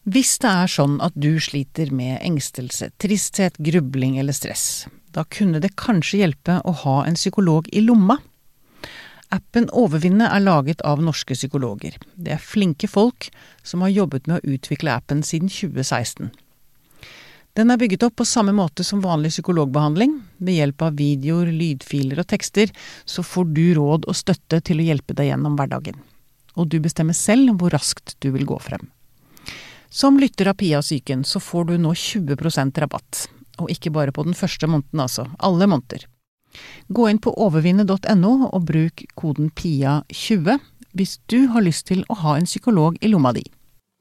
Hvis det sånn at du sliter med engstelse, tristhet, grubling eller stress, da kunne det kanskje hjelpe å ha en psykolog i lomma. Appen Overvinne laget av norske psykologer. Det flinke folk som har jobbet med å utvikle appen siden 2016. Den bygget opp på samme måte som vanlig psykologbehandling. Ved hjelp av videoer, lydfiler og tekster, så får du råd og støtte til å hjelpe deg gjennom hverdagen. Og du bestemmer selv hvor raskt du vil gå frem. Som lytter av Pia og Psyken, så får du nå 20% rabatt. Og ikke bare på den første måneden, altså. Alle måneder. Gå inn på overvinne.no og bruk koden PIA20 hvis du har lyst til å ha en psykolog i lomma di.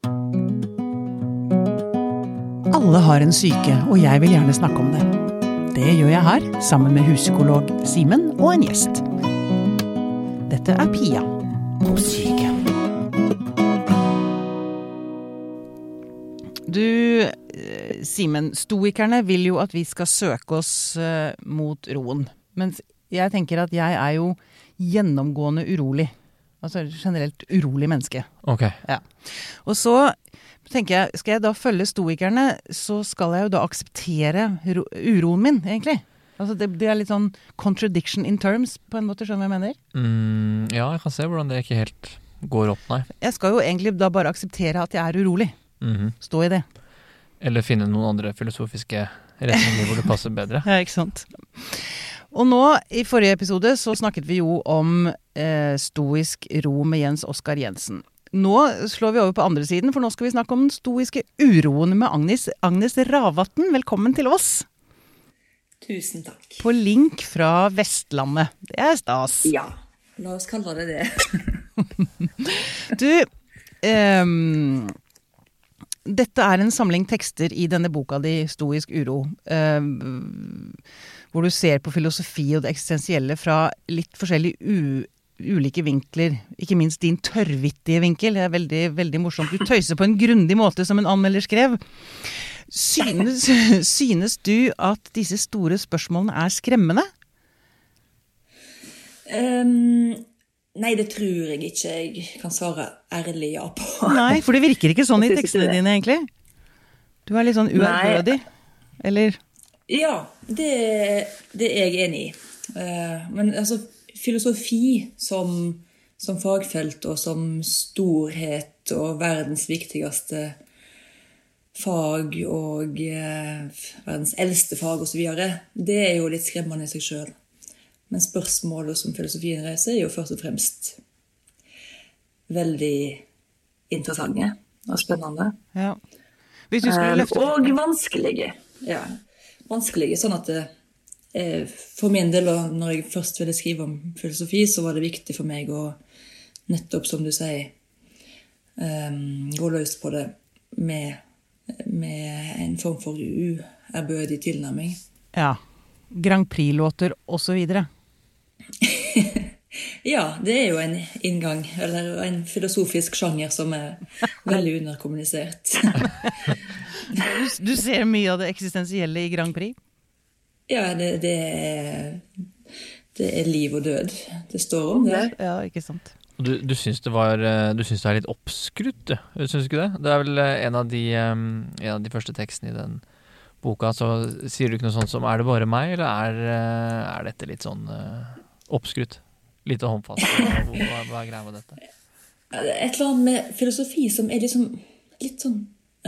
Alle har en syke, og jeg vil gjerne snakke om det. Det gjør jeg her, sammen med huspsykolog Simen og en gjest. Dette Pia og Psyken. Du, Simen, stoikerne vil jo at vi skal søke oss mot roen. Men jeg tenker at jeg jo gjennomgående urolig. Altså generelt urolig menneske. Ok. Ja. Og så tenker jeg, skal jeg da følge stoikerne, så skal jeg jo da akseptere uroen min, egentlig. Altså det litt sånn contradiction in terms, på en måte, skjønner du hva jeg mener? Ja, jeg kan se hvordan det ikke helt går opp, nei. Jeg skal jo egentlig da bare akseptere at jeg urolig. Stå i det. Eller finne noen andre filosofiske retninger hvor det passer bedre. Ja, ikke sant. Og nå, i forrige episode, så snakket vi jo om stoisk ro med Jens Oskar Jensen. Nå slår vi over på andre siden, for nå skal vi snakke om den stoiske uroen med Agnes Ravatn. Velkommen til oss. Tusen takk. På link fra Vestlandet. Det stas. Ja, la oss kalle det det. Du, dette en samling tekster i denne boka di, Stoisk uro, hvor du ser på filosofi og det eksistensielle fra litt forskjellige ulike vinkler, ikke minst din tørrvittige vinkel. Det veldig, veldig morsomt. Du tøyser på en grundig måte som en anmelder skrev. Synes du at disse store spørsmålene skremmende? Nei, det tror jeg ikke jeg kan svare ærlig ja på. Nei, for det virker ikke sånn i tekstene dine, egentlig. Du litt sånn uærbødig, eller? Ja, det jeg enig i. Men altså, filosofi som fagfelt og som storhet og verdens viktigste fag og verdens eldste fag og så videre, det jo litt skremmende i seg selv. Men spørsmålet som filosofien reiser jo først og fremst veldig interessante og spennende. Ja. Hvis du skulle løfte... Og vanskelige. Ja, vanskelige, sånn at for min del, når jeg først ville skrive om filosofi, så var det viktig for meg å nettopp, som du sier, gå løs på det med en form for uærbødig tilnærming. Ja, Grand Prix-låter og så videre. Ja, det jo en inngang, eller en filosofisk sjanger som veldig underkommunisert. Du ser mye av det eksistensielle i Grand Prix? Ja, det liv og død. Det står om det. Ja, ikke sant. Du synes det er litt oppskrutt, du synes ikke det? Det vel en av de første tekstene i den boka, så sier du ikke noe sånt som det bare meg, eller dette litt sånn oppskrutt? Lite håndfast? Hva greia med dette? Et eller annet med filosofi som liksom litt sånn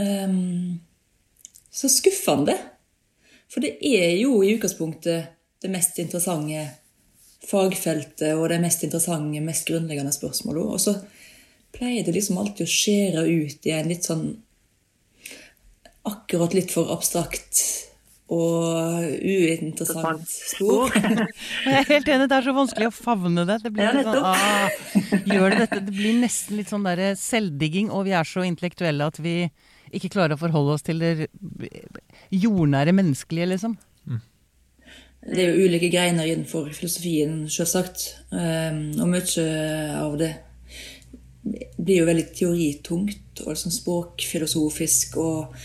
så skuffende. For det jo i utgangspunktet det mest interessante fagfeltet og det mest interessante, mest grunnleggende spørsmålet. Og så pleier det liksom alltid å skjere ut i en litt sånn akkurat litt for abstrakt og uinteressant spor. Jeg helt enig, det så vanskelig å favne det. Det blir litt sånn, gjør det dette? Det blir nesten litt sånn der selvdigging, og vi så intellektuelle at vi ikke klarer å forholde oss til det jordnære menneskelige, liksom. Det jo ulike greiner innenfor filosofien, selvsagt. Og mye av det blir jo veldig teoritungt, og liksom språkfilosofisk, og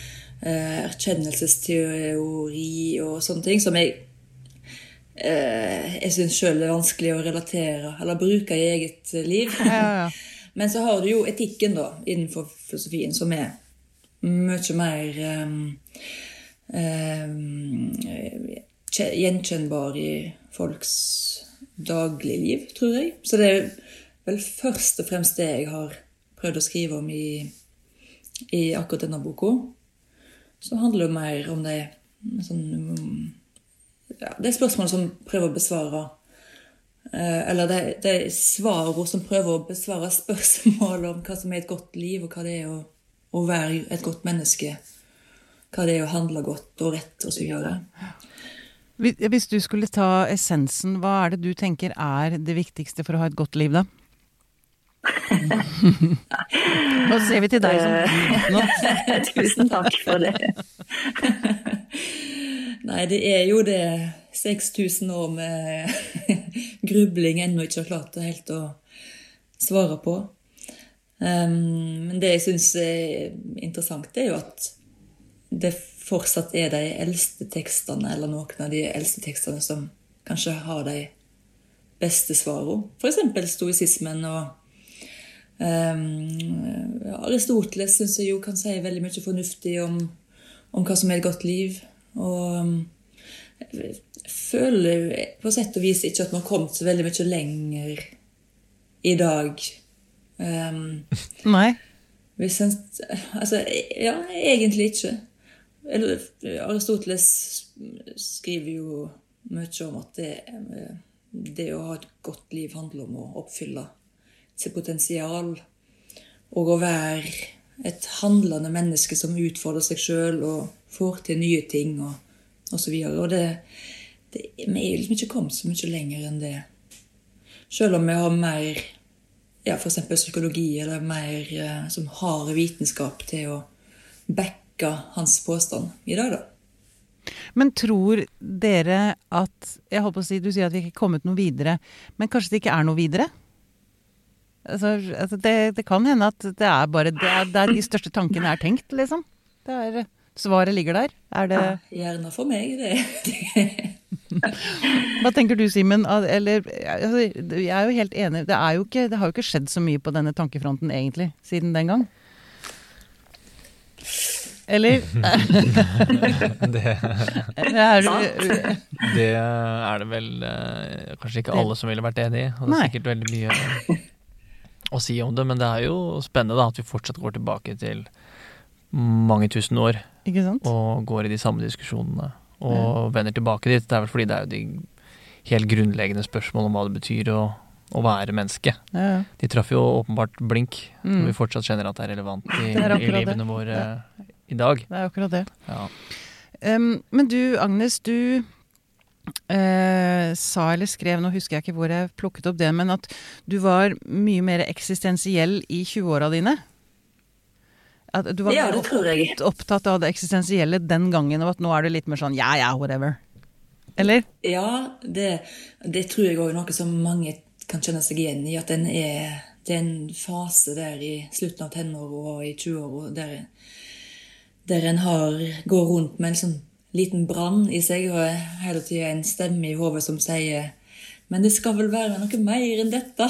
erkjennelsesteori og sånne ting som jeg synes selv vanskelig å relatere eller bruke i eget liv. Ja. Men så har du jo etikken da innenfor filosofien som mye mer gjenkjennbar i folks dagligliv, tror jeg. Så det vel først og fremst det jeg har prøvd å skrive om i akkurat denne boka. Så handler det mer om det spørsmålet som prøver å besvare eller det svarer som prøver å besvare spørsmål om hva som er et godt liv, og hva det er å være et godt menneske, hva det er å handle godt og rett og så videre. Hvis du skulle ta essensen, hva er det du tenker er det viktigste for å ha et godt liv da? Nå ser vi til deg som nå. Tusen takk for det. Nei, det er jo det 6000 år med grubling ennå ikke har klart det helt å svare på. Men det jeg synes er interessant, det er jo at det fortsatt er de eldste tekstene, eller noen av de eldste tekstene som kanskje har de beste svarene. For eksempel stoisismen og Aristoteles synes jeg jo kan si veldig mye fornuftig om hva som er et godt liv. Og jeg føler på sett og vis ikke at man har kommet så veldig mye lenger i dag. Nei. Altså, ja, egentlig ikke. Aristoteles skriver jo mye om at det å ha et godt liv handler om å oppfylle sitt potensial og å være et handlende menneske som utfordrer seg selv og får til nye ting og så videre. Og vi er liksom ikke kommet så mye lenger enn det. Selv om vi har mer, ja, for eksempel psykologi, eller mer som har vitenskap til å backe hans påstand i dag da. Men tror dere at, jeg holdt på å si, du sier at vi ikke er kommet noe videre, men kanskje det ikke er noe videre? Altså det kan hende at det er bare der de største tankene er tenkt, liksom. Svaret ligger der. Er det... Ja, gjerne for meg, det. Hva tenker du, Simen? Eller, altså, jeg er jo helt enig. Det har jo ikke skjedd så mye på denne tankefronten, egentlig, siden den gang. Eller? Det er det vel kanskje ikke alle som ville vært enig i. Og det er sikkert veldig mye å si om det, men det er jo spennende da, at vi fortsatt går tilbake til mange tusen år. Ikke sant? Og går i de samme diskusjonene. Og vender tilbake dit. Det er vel fordi det er jo de helt grunnleggende spørsmål om hva det betyr å være menneske. Ja. De traff jo åpenbart blink, og vi fortsatt kjenner at det er relevant i livene våre i dag. Det er akkurat det. Ja. Men du, Agnes, du sa eller skrev, nå husker jeg ikke hvor jeg plukket opp det, men at du var mye mer eksistensiell i 20-åra dine. At du var det tror jeg. Opptatt av det eksistensielle den gangen, og at nå er du litt mer sånn, ja, whatever. Eller? Ja, det tror jeg også er noe som mange kan kjenne seg igjen i, at det er en fase der i slutten av tenår og i 20-år, der en går rundt med en sånn liten brann i seg, og hele tiden en stemme i hodet som sier, men det skal vel være noe mer enn dette.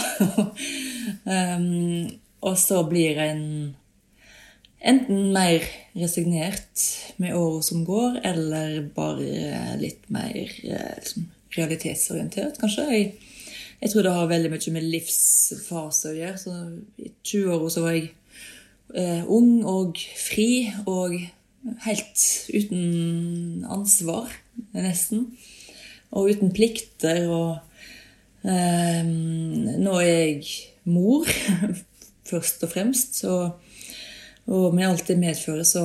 Og så blir en enten mer resignert med året som går, eller bare litt mer realitetsorientert, kanskje. Jeg tror det har veldig mye med livsfase å gjøre. Så i 20-åra så var jeg ung og fri, og helt uten ansvar, nesten. Og uten plikter, og nå er jeg mor, først og fremst, og med alt det medfører, så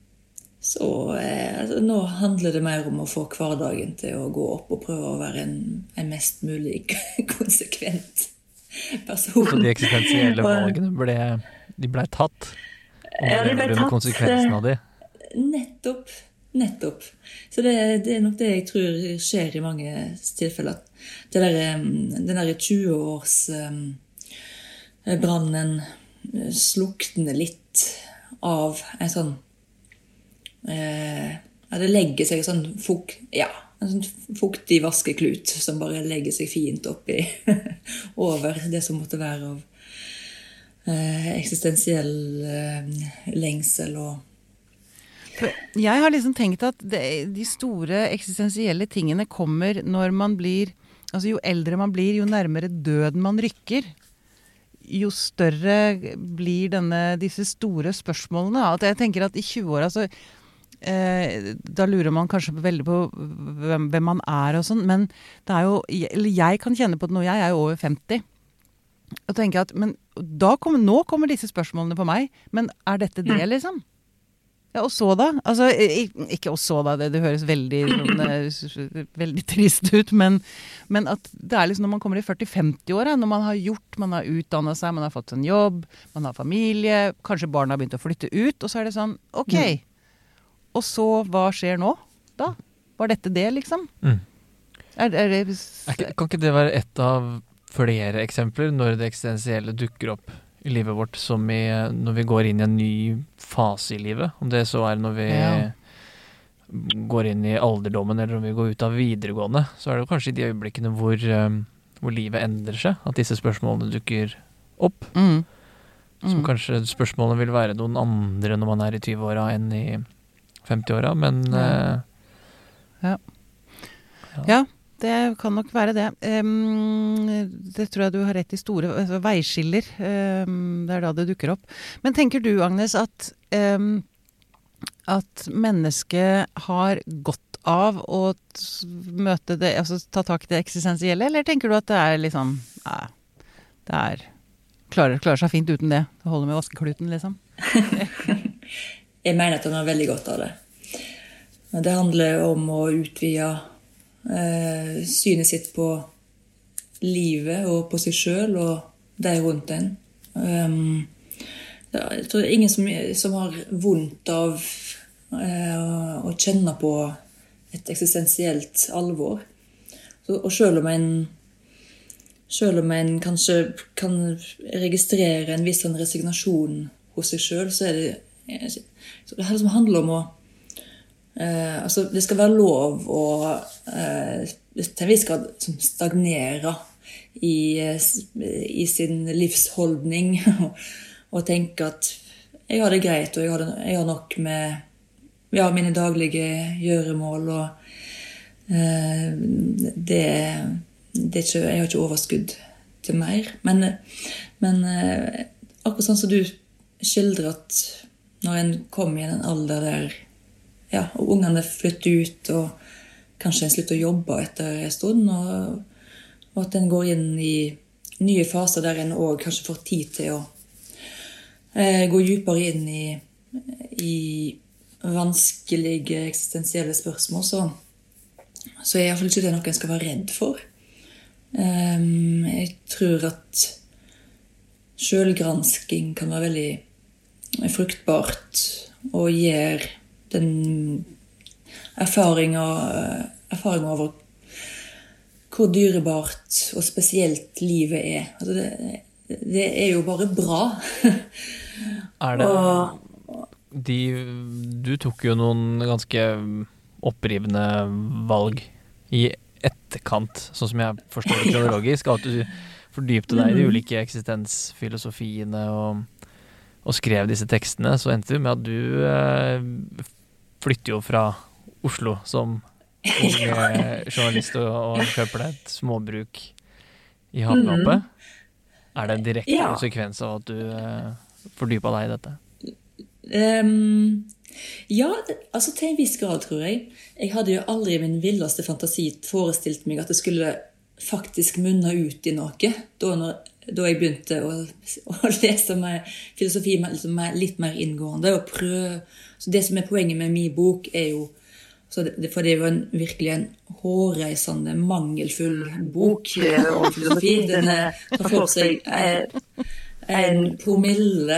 nå handler det mer om å få hverdagen til å gå opp og prøve å være en mest mulig konsekvent person. Så de eksistensielle valgene ble tatt? Og de ble tatt. Konsekvensen av det? Nettopp. Så det er nok det jeg tror skjer i mange tilfeller. Den der 20-års brannen slukner litt av en sånn det legger seg en sånn fuktig vaskeklut som bare legger seg fint oppi over det som måtte være av eksistensiell lengsel jeg har liksom tenkt at de store eksistensielle tingene kommer når man blir, altså jo eldre man blir, jo nærmere døden man rykker, jo større blir disse store spørsmålene. At jeg tenker at i 20-åra så da lurer man kanskje veldig på hvem man og sånn, men det jo, eller jeg kan kjenne på det nå, jeg jo over 50, og tenker at, men nå kommer disse spørsmålene på meg, men dette det liksom? Ja, og så da? Altså, ikke og så da, det høres veldig, veldig trist ut, men at det liksom når man kommer i 40-50-åra, når man har utdannet seg, man har fått en jobb, man har familie, kanskje barna har begynt å flytte ut, og så det sånn, ok, og så hva skjer nå da? Var dette det liksom? Kan ikke det være et av flere eksempler når det eksistensielle dukker opp i livet vårt, som når vi går inn i en ny fase i livet? Om det så når vi går inn i alderdommen, eller om vi går ut av videregående, så det kanskje i de øyeblikkene hvor livet endrer seg, at disse spørsmålene dukker opp. Så kanskje spørsmålene vil være noen andre når man i 20-åra enn i 50-åra, men ja, det kan nok være det. Det tror jeg du har rett i, store veiskiller. Det da det dukker opp. Men tenker du, Agnes, at mennesket har godt av å møte det, altså ta tak i det eksistensielle, eller tenker du at det liksom, klarer seg fint uten det? Det holder med vaskekluten, liksom? Jeg mener at han har veldig godt av det. Men det handler om å utvide synet sitt på livet og på seg selv og de rundt en. Jeg tror det ingen som har vondt av å kjenne på et eksistensielt alvor. Og selv om en kanskje kan registrere en viss resignasjon hos seg selv, så det her som handler om å altså det skal være lov å til vi skal stagnere i sin livsholdning og tenke at jeg har det greit, og jeg har nok med mine daglige gjøremål, og jeg har ikke overskudd til mer, men akkurat sånn som du skildrer, at når en kommer i en alder der og ungene flytter ut, og kanskje en slutter å jobbe etter en stund, og at en går inn i nye faser der en også kanskje får tid til å gå dypere inn i vanskelige eksistensielle spørsmål, så i hvert fall ikke det noe en skal være redd for. Jeg tror at selvgransking kan være veldig fruktbart og gjør den erfaring over hvor dyrebart og spesielt livet altså det jo bare bra. Det du tok jo noen ganske opprivende valg i etterkant, sånn som jeg forstår det kronologisk, at du fordypte deg i de ulike eksistensfilosofiene og skrev disse tekstene, så endte det med at du flytter jo fra Oslo som journalist og kjøper deg et småbruk i havgapet. Det en direkte konsekvens av at du fordypet deg i dette? Altså til en viss grad, tror jeg. Jeg hadde jo aldri i min villeste fantasi forestilt meg at det skulle faktisk munne ut i noe da jeg begynte å lese med filosofi litt mer inngående og prøve. Så det som poenget med min bok jo for det jo virkelig en hårreisende mangelfull bok om filosofi. Den tar for seg en promille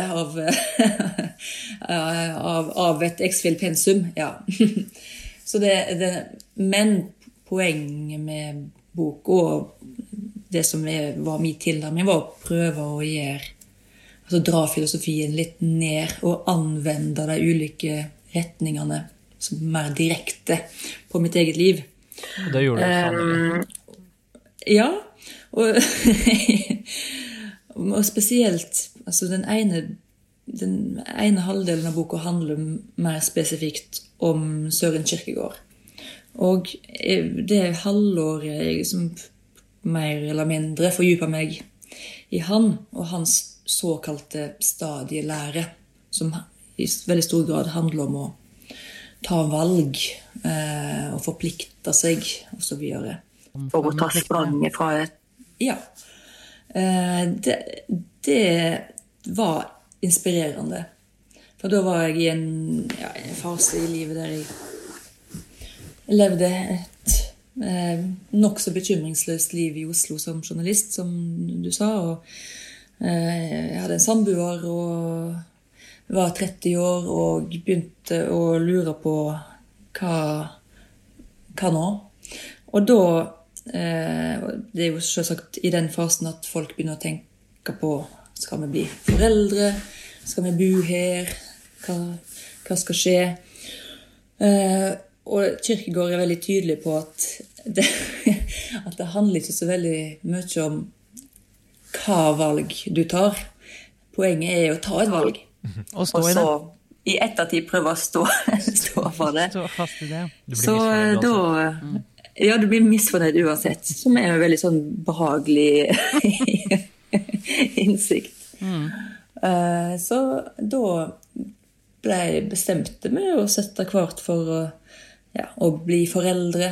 av et X-Fil-pensum, så men poenget med bok og det som var min tilnærming var å prøve å dra filosofien litt ned og anvende de ulike retningene som mer direkte på mitt eget liv. Og det gjorde du sannelig. Ja, og spesielt den ene den ene halvdelen av boka handler mer spesifikt om Søren Kierkegaard. Og det halvåret jeg liksom mer eller mindre fordyper meg i han og hans såkalte stadielære, som i veldig stor grad handler om å ta valg og forplikte seg og så videre. For å ta spranget fra et... Ja. Det var inspirerende. For da var jeg i en fase i livet der jeg levde et nok så bekymringsløst liv i Oslo som journalist, som du sa. Og jeg hadde en samboer og var 30 år og begynte å lure på hva nå. Og da, det er jo selvsagt i den fasen at folk begynner å tenke på, skal vi bli foreldre? Skal vi bo her? Hva skal skje? Og Kierkegaard er veldig tydelig på at det handler ikke så veldig mye om hva valg du tar. Poenget er å ta et valg. Og stå i det. I ettertid prøve å stå for det. Stå fast i det. Så da... Ja, du blir misfornøyd uansett, som er en veldig sånn behagelig innsikt. Så da ble jeg bestemte med å sette kvart for å bli foreldre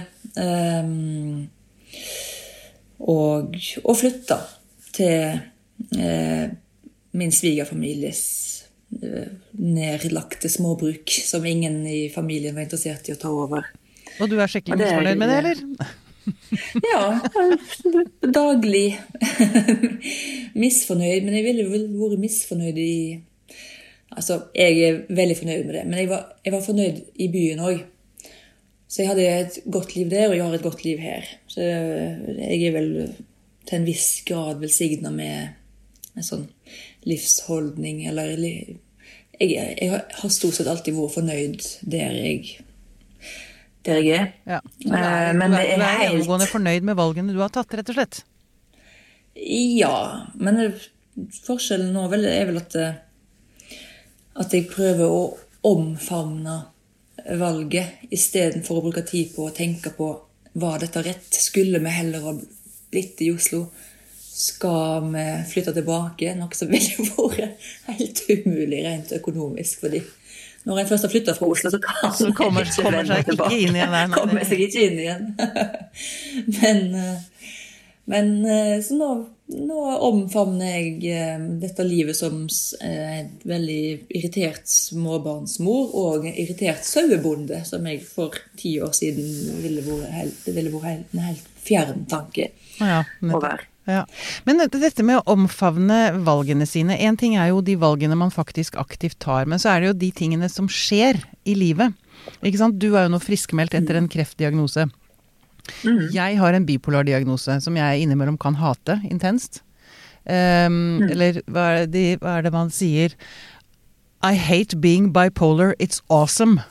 og flytte til min svigerfamilies nedlagte småbruk som ingen i familien var interessert i å ta over. Og du er skikkelig misfornøyd med det, eller? Ja, daglig misfornøyd, men jeg ville vel vært misfornøyd i... Altså, jeg er veldig fornøyd med det, men jeg var fornøyd i byen også. Så jeg hadde et godt liv der, og jeg har et godt liv her. Så jeg er vel til en viss grad velsignet med en sånn livsholdning, eller... Jeg har stort sett alltid vært fornøyd der jeg er. Ja. Men det du er gjennomgående fornøyd med valgene du har tatt, rett og slett? Ja, men forskjellen nå er vel at jeg prøver å omfavne valget, i stedet for å bruke tid på å tenke på, var dette rett? Skulle vi heller ha blitt i Oslo? Skal vi flytte tilbake? Noe som ville vært helt umulig rent økonomisk, fordi når jeg først har flyttet fra Oslo, så kommer seg ikke inn igjen der. Kommer seg ikke inn igjen. Men så nå omfavner jeg dette livet som et veldig irritert småbarnsmor og irritert sauebonde, som jeg for 10 år siden ville vært en helt fjern tanke å være. Ja. Men dette med å omfavne valgene sine, en ting er jo de valgene man faktisk aktivt tar, men så er det jo de tingene som skjer i livet. Ikke sant? Du er jo nå friskmeldt etter en kreftdiagnose. Jeg har en bipolar diagnose som jeg innimellom kan hate intenst. Eller hva er det man sier? I hate being bipolar, it's awesome.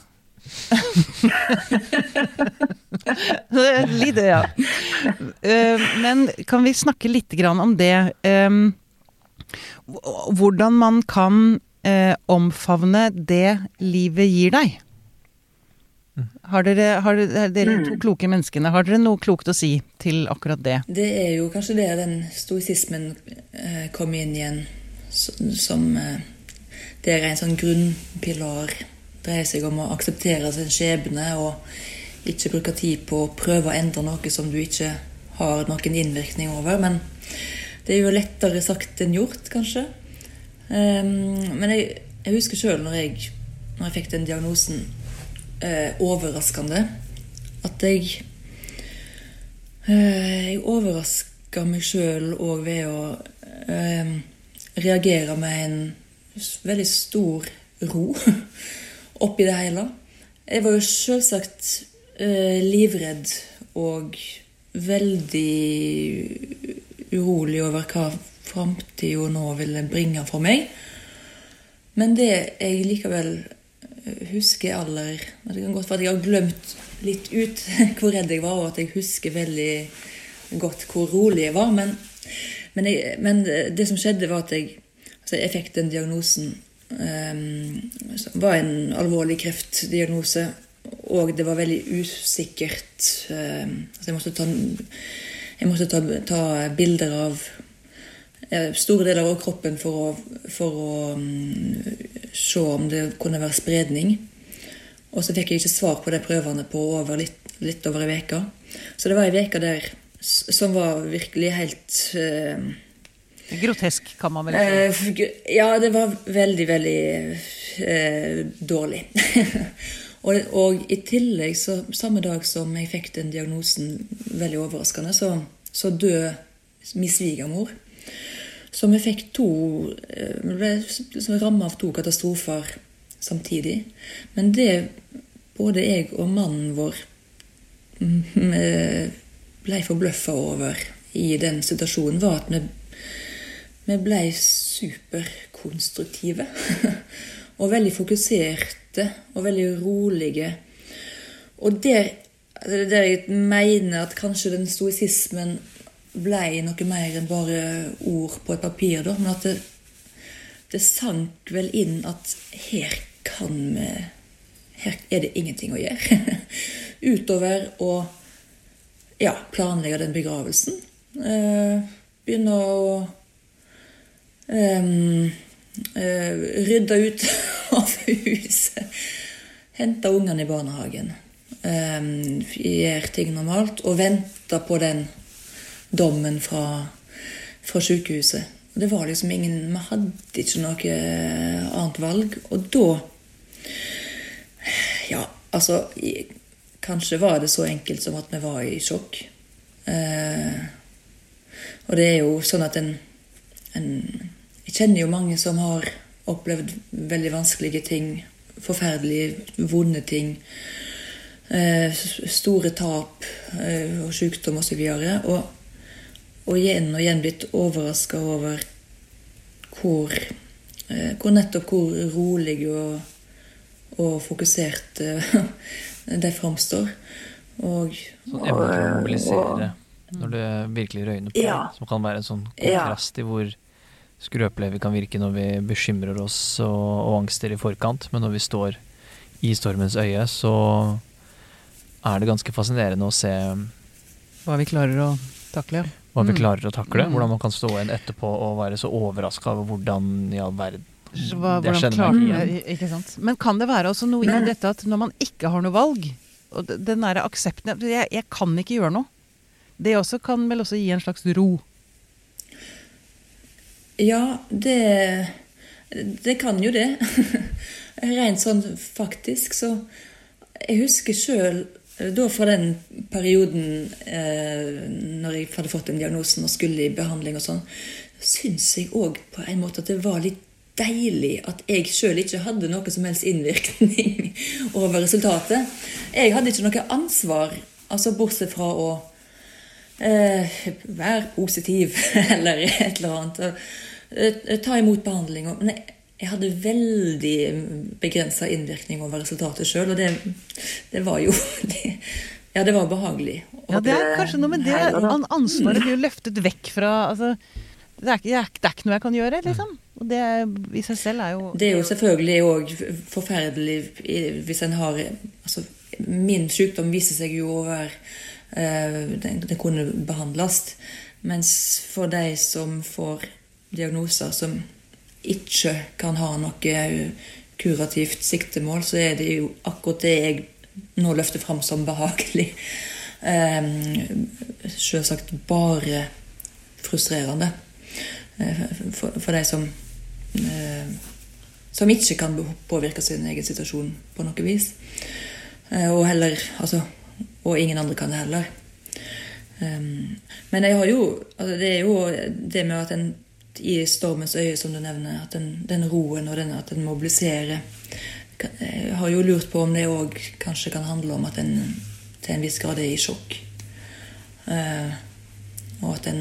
Litt, ja. Men kan vi snakke litt grann om det? Hvordan man kan omfavne det livet gir deg? Har dere to kloke menneskene, har dere noe klokt å si til akkurat det? Det er jo kanskje det den stoisismen kom inn igjen, som det er en sånn grunnpilar. Dreier seg om å akseptere sin skjebne og ikke bruke tid på å prøve å endre noe som du ikke har noen innvirkning over. Men det er jo lettere sagt enn gjort, kanskje. Men jeg husker selv når jeg fikk den diagnosen, overraskende, at jeg overrasket meg selv også ved å reagere med en veldig stor ro oppi det hele. Jeg var jo selvsagt livredd og veldig urolig over hva fremtiden nå ville bringe for meg. Men det jeg likevel husker det kan godt være at jeg har glemt litt ut hvor redd jeg var, og at jeg husker veldig godt hvor rolig jeg var. Men det som skjedde var at jeg fikk den diagnosen var en alvorlig kreftdiagnose, og det var veldig usikkert. Så jeg måtte ta bilder av store deler av kroppen for å se om det kunne være spredning. Og så fikk jeg ikke svar på de prøvene på litt over en veke. Så det var en veke der som var virkelig helt grotesk, kan man vel si. Ja, det var veldig, veldig dårlig. og i tillegg, så, samme dag som jeg fikk den diagnosen, veldig overraskende, så døde min svigermor. Så vi fikk ble rammet av 2 katastrofer samtidig. Men det både jeg og mannen vår ble forbløffet over i den situasjonen, var at vi ble superkonstruktive og veldig fokuserte og veldig rolige. Og der jeg mener at kanskje den stoisismen ble noe mer enn bare ord på et papir, da, men at det sank vel inn at her er det ingenting å gjøre utover å planlegge den begravelsen, begynne å rydde ut av huset, hente ungene i barnehagen, gjøre ting normalt og vente på den dommen fra sykehuset. Det var liksom vi hadde ikke noe annet valg, og da kanskje var det så enkelt som at vi var i sjokk. Og det er jo sånn at jeg kjenner jo mange som har opplevd veldig vanskelige ting, forferdelige, vonde ting, store tap og sykdom og så videre, og igjen blitt overrasket over hvor rolig og fokusert det fremstår. Sånn evne til å mobilisere når det virkelig røyner på, som kan være en sånn kontrast i hvor skrøpelige vi kan virke når vi bekymrer oss og angster i forkant, men når vi står i stormens øye, så er det ganske fascinerende å se hva vi klarer å takle. Hvordan man kan stå igjen etterpå og være så overrasket over hvordan i all verden ikke sant? Men kan det være også noe i dette at når man ikke har noe valg, og den der aksepten, jeg kan ikke gjøre noe, det også kan vel også gi en slags ro? Ja, det kan jo det. Rent sånn faktisk, så jeg husker selv da fra den perioden når jeg hadde fått den diagnosen og skulle i behandling og sånn, synes jeg også på en måte at det var litt deilig at jeg selv ikke hadde noe som helst innvirkning over resultatet. Jeg hadde ikke noe ansvar, altså bortsett fra å være positiv eller et eller annet, ta imot behandling. Men jeg hadde veldig begrenset innvirkning over resultatet selv, og det var jo det var behagelig. Ja, det er kanskje noe med det ansvaret blir jo løftet vekk fra, altså, det er ikke noe jeg kan gjøre, liksom. Og det i seg selv er jo... Det er jo selvfølgelig også forferdelig hvis en har... Altså, min sykdom viser seg jo å være... Den kunne behandles. Mens for de som får diagnoser som ikke kan ha noe kurativt siktemål, så er det jo akkurat det jeg nå løfter frem som behagelig. Selvsagt bare frustrerende. For de som ikke kan påvirke sin egen situasjon på noe vis, og heller og ingen andre kan det heller. Men jeg har jo det er jo det med at i stormens øye, som du nevner, at den roen og at den mobiliserer. Jeg har jo lurt på om det også kanskje kan handle om at den til en viss grad er i sjokk, og at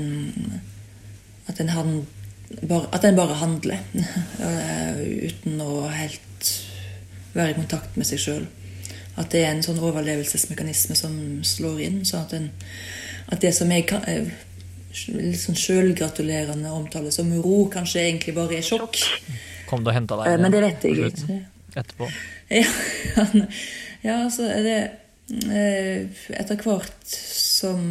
den bare handler uten å helt være i kontakt med seg selv. At det er en sånn overlevelsesmekanisme som slår inn, så at det som jeg litt sånn selvgratulerende omtale som ro kanskje egentlig bare er sjokk. Kom du og hentet deg Men det vet jeg slutt, ikke. etterpå? Ja, så er det etter hvert som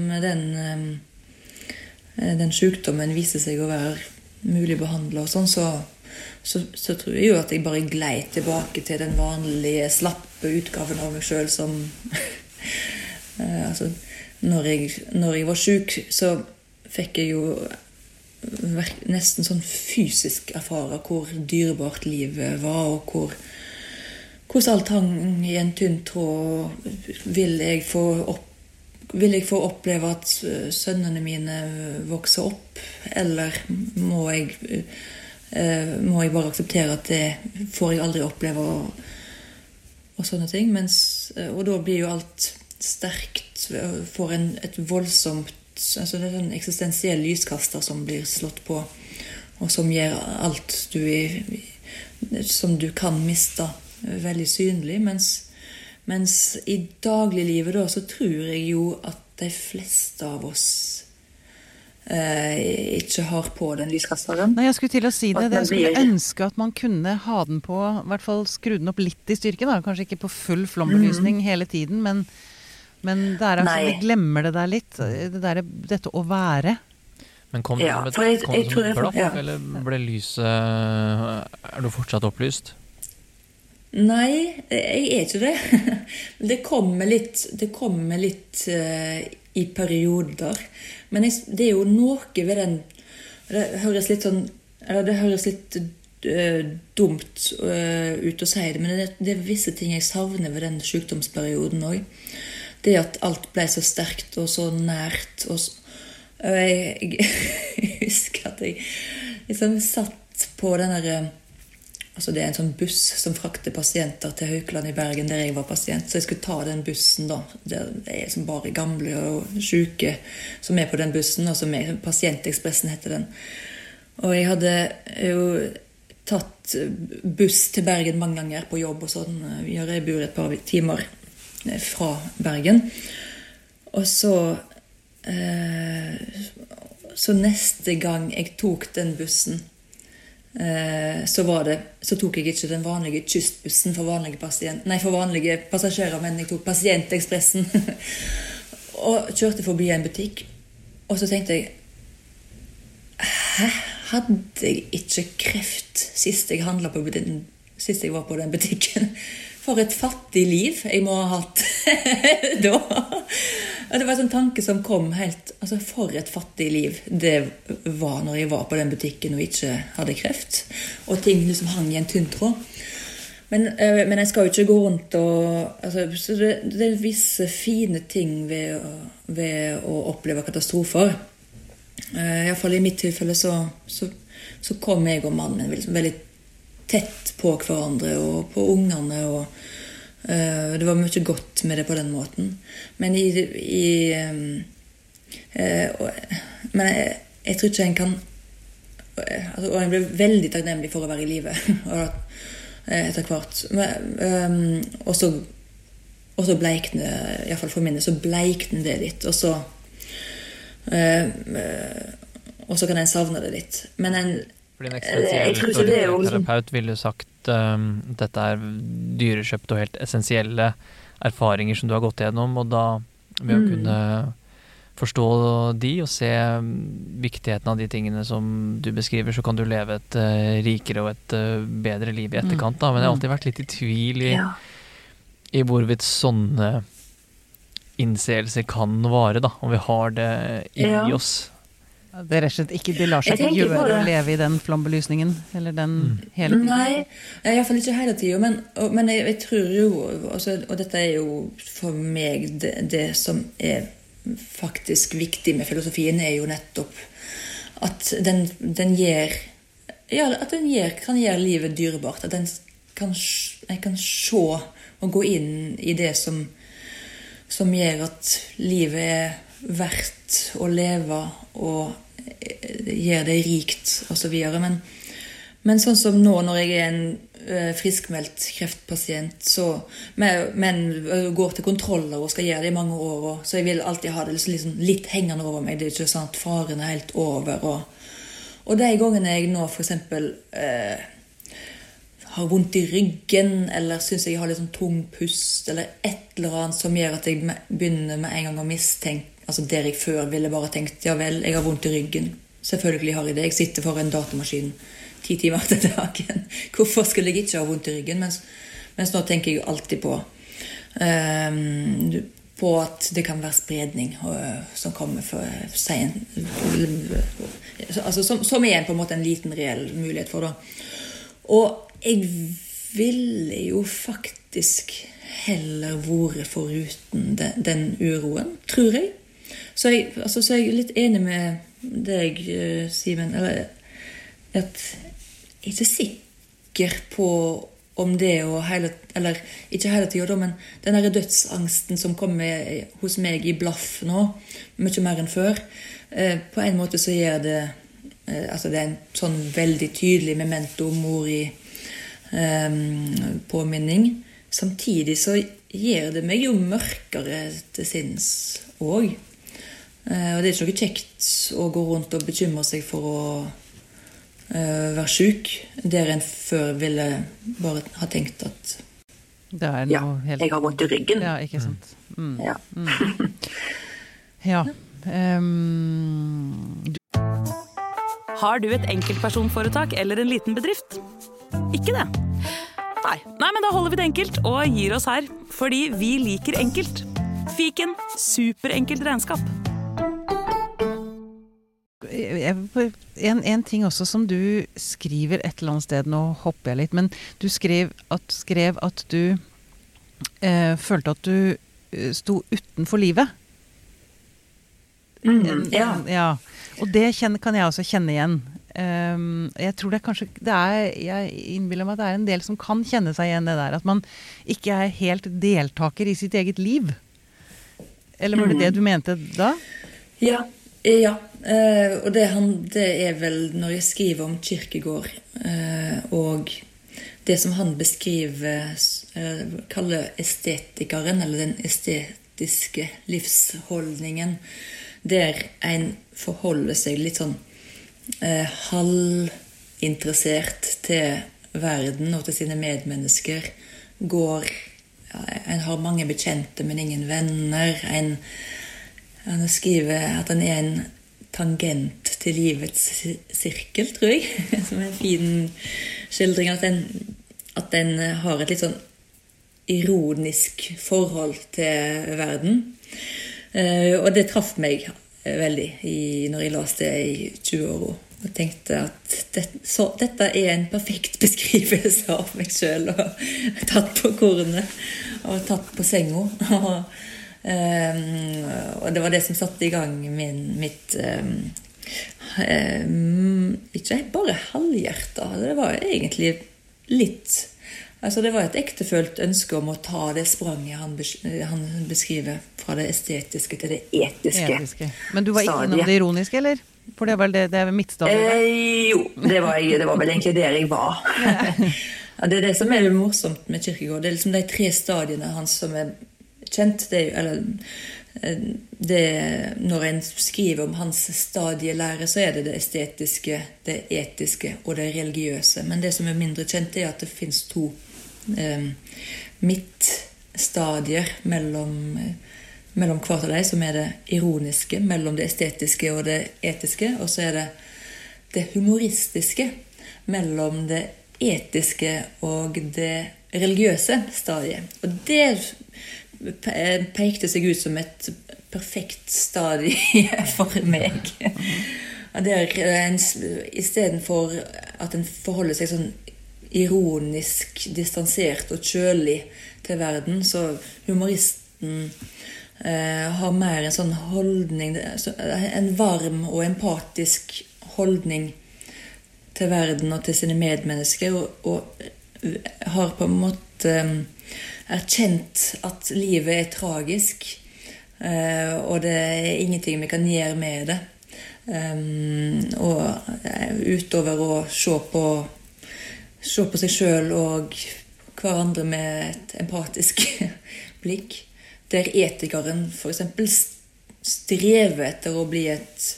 den sykdommen viser seg å være mulig å behandle og sånn, så tror jeg jo at jeg bare glei tilbake til den vanlige slappe utgaven av meg selv som altså, når jeg var syk, så fikk jeg jo nesten sånn fysisk erfare hvor dyrebart livet var, og hvordan alt hang i en tynn tråd. Vil jeg få oppleve at sønnene mine vokser opp, eller må jeg bare akseptere at det får jeg aldri oppleve, og sånne ting. Og da blir jo alt sterkt, får et voldsomt, altså det er en eksistensiell lyskaster som blir slått på, og som gjør alt som du kan miste veldig synlig, mens i dagliglivet da, så tror jeg jo at de fleste av oss ikke har på den lyskasteren. Nei, jeg skulle til å si det. Jeg skulle ønske at man kunne ha den på, i hvert fall skru den opp litt i styrken, da. Kanskje ikke på full flombelysning hele tiden, men det er altså, vi glemmer det der litt, dette å være. Men kom det som et blaff, eller ble lyset, er du fortsatt opplyst? Nei, jeg er ikke det. Det kommer litt i perioder. Men det er jo noe ved den. Det høres litt sånn, eller det høres litt dumt ut å si det, men det er visse ting jeg savner ved den sykdomsperioden også. Det at alt ble så sterkt og så nært. Og jeg husker at jeg liksom satt på denne. Altså det er en sånn buss som frakter pasienter til Haukeland i Bergen, der jeg var pasient. Så jeg skulle ta den bussen da. Det er liksom bare gamle og syke som er på den bussen, og som er Pasientekspressen heter den. Og jeg hadde jo tatt buss til Bergen mange ganger på jobb og sånn. Jeg bor et par timer fra Bergen. Og så neste gang jeg tok den bussen, så tok jeg ikke den vanlige kystbussen for vanlige passasjerer, men jeg tok Pasientekspressen og kjørte forbi en butikk, og så tenkte jeg, hadde jeg ikke kreft sist jeg var på den butikken? For et fattig liv jeg må ha hatt da. Og det var en sånn tanke som kom helt, altså for et fattig liv det var når jeg var på den butikken og ikke hadde kreft, og ting liksom hang i en tynn tråd. Men jeg skal jo ikke gå rundt og, altså, så det er visse fine ting ved å oppleve katastrofer. I hvert fall i mitt tilfelle så kom jeg og mannen min liksom veldig tett på hverandre og på ungene, og det var mye godt med det på den måten. Men men jeg tror ikke en kan, altså, og jeg ble veldig takknemlig for å være i livet etter hvert. Og så bleikne, i hvert fall for minne, så bleikne det litt, og så kan en savne det litt. Men fordi en eksistensiell terapeut ville sagt dette er dyrekjøpte og helt essensielle erfaringer som du har gått gjennom, og da med å kunne forstå de og se viktigheten av de tingene som du beskriver, så kan du leve et rikere og et bedre liv i etterkant. Da. Men jeg har alltid vært litt i tvil i hvorvidt sånne innseelser kan vare, da, om vi har det i oss. Det er rett og slett ikke, det lar seg ikke gjøre å leve i den flombelysningen, eller den hele tiden. Nei, i hvert fall ikke hele tiden, men jeg tror jo, altså, og dette er jo for meg det som er faktisk viktig med filosofien, er jo nettopp at den kan gjøre livet dyrebart, at jeg kan se og gå inn i det som gjør at livet er verdt å leve og gjør det rikt og så videre. Men sånn som nå når jeg er en friskmeldt kreftpasient, men går til kontroller og skal gjøre det i mange år, så jeg vil alltid ha det liksom litt hengende over meg. Det er ikke sånn at faren er helt over. Og de gangene jeg nå for eksempel har vondt i ryggen, eller synes jeg har litt sånn tung pust, eller et eller annet som gjør at jeg begynner med en gang å mistenke, altså der jeg før ville bare tenkt, ja vel, jeg har vondt i ryggen. Selvfølgelig har jeg det. Jeg sitter for en datamaskin 10 timer til dagen. Hvorfor skulle jeg ikke ha vondt i ryggen? Mens nå tenker jeg alltid på at det kan være spredning som kommer for sent. Altså, som er på en måte en liten reell mulighet for det. Og jeg ville jo faktisk heller vært foruten den uroen, tror jeg. Så jeg er litt enig med deg, Simen, eller at jeg er ikke sikker på om det å eller ikke hele tiden, men den der dødsangsten som kommer hos meg i blaff nå, mye mer enn før, på en måte så gjør det, altså det er en sånn veldig tydelig memento mori påminning. Samtidig så gjør det meg jo mørkere til sinns også. Og det er ikke noe kjekt å gå rundt og bekymre seg for å være syk, der en før ville bare ha tenkt at det er noe helt... jeg har vondt i ryggen. Ja, ikke sant. Ja. Ja. Har du et enkeltpersonforetak eller en liten bedrift? Ikke det? Nei, men da holder vi det enkelt og gir oss her, fordi vi liker enkelt. Fiken, superenkelt regnskap. En ting også som du skriver et eller annet sted, nå hopper jeg litt, men du skrev at du følte at du sto utenfor livet. Ja. Og det kan jeg også kjenne igjen. Jeg tror jeg innbiller meg at det er en del som kan kjenne seg igjen det der, at man ikke er helt deltaker i sitt eget liv. Eller var det du mente da? Ja. Og det er vel når jeg skriver om Kierkegaard, og det som han beskriver, kaller estetikeren, eller den estetiske livsholdningen, der en forholder seg litt sånn halvinteressert til verden og til sine medmennesker, en har mange bekjente, men ingen venner, han skriver at han er en tangent til livets sirkel, tror jeg, som er en fin skildring, at den har et litt sånn ironisk forhold til verden. Og det traff meg veldig når jeg las det i 20 år. Jeg tenkte at dette er en perfekt beskrivelse av meg selv, og tatt på kornet, og tatt på senga, og det var det som satte i gang mitt ikke bare halvhjertet, det var egentlig litt, altså det var et ektefølt ønske om å ta det spranget han beskriver fra det estetiske til det etiske. Men du var ikke innom det ironiske, eller? For det er vel det er midtstadiet? Jo, det var vel egentlig der jeg var. Ja, det er det som er morsomt med Kierkegaard, det er liksom de 3 stadiene hans som er kjent, når en skriver om hans stadielære, så er det det estetiske, det etiske og det religiøse. Men det som er mindre kjent er at det finnes 2 midtstadier mellom hver av dem, som er det ironiske, mellom det estetiske og det etiske, og så er det humoristiske mellom det etiske og det religiøse stadiet. Og det pekte seg ut som et perfekt stadie for meg. I stedet for at en forholder seg sånn ironisk, distansert og kjølig til verden, så humoristen har mer en sånn holdning, en varm og empatisk holdning til verden og til sine medmennesker, og har på en måte erkjent at livet er tragisk, og det er ingenting vi kan gjøre med det. Og utover å se på seg selv og hverandre med et empatisk blikk, der etikeren for eksempel strever etter å bli et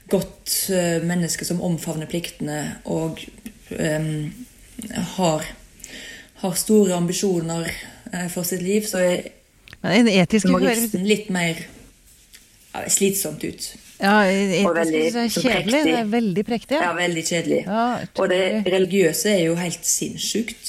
godt menneske som omfavner pliktene og har har store ambisjoner for sitt liv, så Men en etisk må resten litt mer slitsomt ut. Ja, Og veldig etisk kjedelig. Det er veldig prektig. Ja, veldig kjedelig. Ja, og det religiøse er jo helt sinnssykt.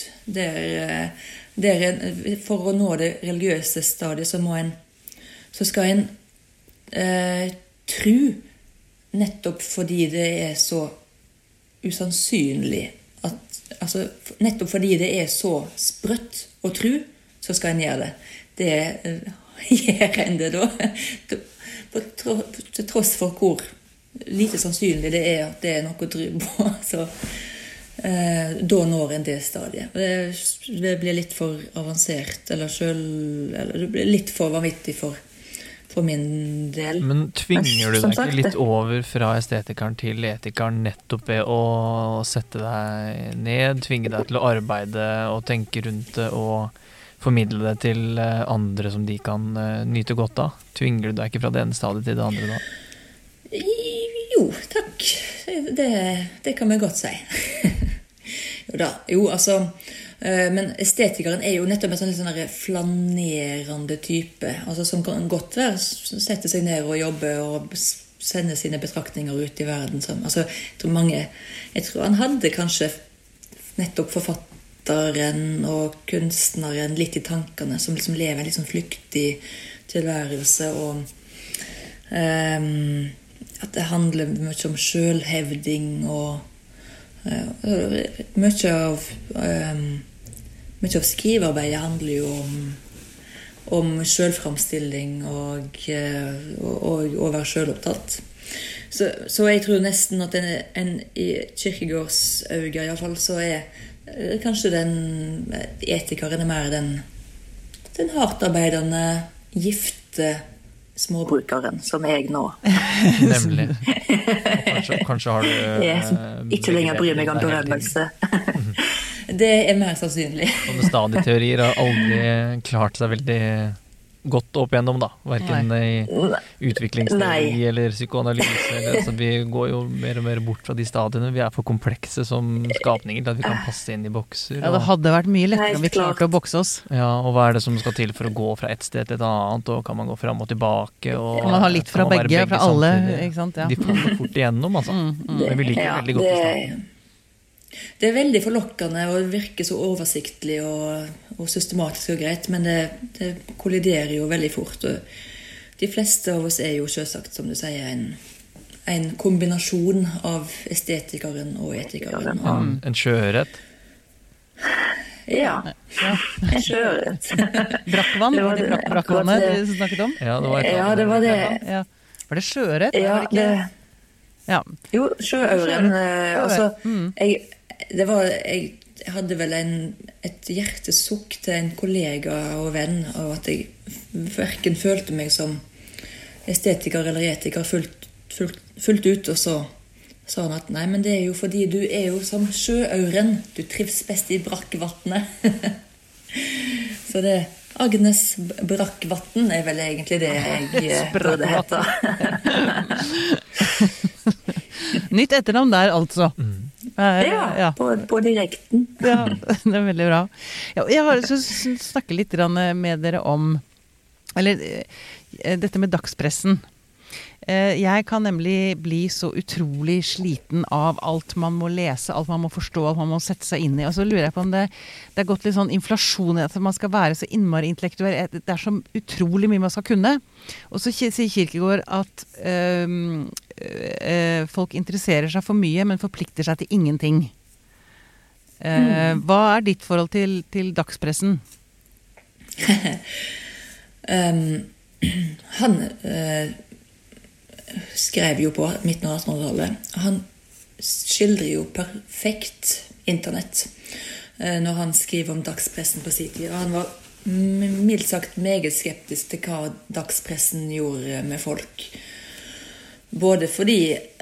For å nå det religiøse stadiet så skal en tro nettopp fordi det er så usannsynlig nettopp fordi det er så sprøtt å tro, så skal en gjøre det. Det gjør en det da. Til tross for hvor lite sannsynlig det er at det er noe å tro på, så da når en det stadiet. Det blir litt for avansert, eller det blir litt for vanvittig for min del. Men tvinger du deg ikke litt over fra estetikeren til etikeren nettopp ved å sette deg ned, tvinge deg til å arbeide og tenke rundt det og formidle det til andre som de kan nyte godt av? Tvinger du deg ikke fra det ene stadiet til det andre da? Jo, takk. Det kan vi godt si. Men estetikeren er jo nettopp en sånn flanerende type, som kan godt være sette seg ned og jobbe og sende sine betraktninger ut i verden. Jeg tror han hadde kanskje nettopp forfatteren og kunstneren litt i tankene, som liksom lever en litt sånn flyktig tilværelse, og at det handler mye om selvhevding og mye av skrivearbeidet handler jo om selvframstilling og å være selvopptatt. Så jeg tror nesten at en i Kierkegaards øyne i hvert fall, så er kanskje den etikeren er mer den hardtarbeidende, gifte småbrukeren som jeg nå. Nemlig. Kanskje har du ikke lenger bryr meg om berømmelse. Det er mer sannsynlig. Sånne stadieteorier har aldri klart seg veldig godt opp igjennom da, hverken i utviklingsteori eller psykoanalyse. Vi går jo mer og mer bort fra de stadiene. Vi er for komplekse som skapninger til at vi kan passe inn i bokser. Ja, det hadde vært mye lettere om vi klarte å bokse oss. Ja, og hva er det som skal til for å gå fra et sted til et annet, og kan man gå frem og tilbake? Og kan man ha litt fra begge, fra alle, ikke sant? Ja. De får fort igjennom, altså. Men vi liker veldig godt i starten. Det er veldig forlokkende og virker så oversiktlig og systematisk og greit, men det kolliderer jo veldig fort. Og de fleste av oss er jo selvsagt, som du sier, en kombinasjon av estetikeren og etikeren. En sjøørret? Ja, en sjøørret. Brakkvann? Var det brakkvannet du snakket om? Ja, det var det var det. Ja. Var det sjøørret? Ja, Ja. Jo, sjøøren. Jeg hadde vel et hjertesukk til en kollega og venn av at jeg hverken følte meg som estetiker eller etiker fullt ut, og så sa han at nei, men det er jo fordi du er jo som sjøøren, du trives best i brakkvatnet. Så det Agnes Brakkvatn er vel egentlig det jeg burde hete. Nytt etternavn der, altså. Ja, på direkten. Ja, det er veldig bra. Ja, jeg har lyst til å snakke litt med dere om dette med dagspressen. Jeg kan nemlig bli så utrolig sliten av alt man må lese, alt man må forstå, alt man må sette seg inn i. Og så lurer jeg på om det er gått litt sånn inflasjon i at man skal være så innmari intellektuell. Det er så utrolig mye man skal kunne. Og så sier Kierkegaard at folk interesserer seg for mye, men forplikter seg til ingenting. Hva er ditt forhold til dagspressen? Han skrev jo på midten av 1800-tallet. Han skildrer jo perfekt internett når han skriver om dagspressen på sin tid. Han var mildt sagt meget skeptisk til hva dagspressen gjorde med folk. Både fordi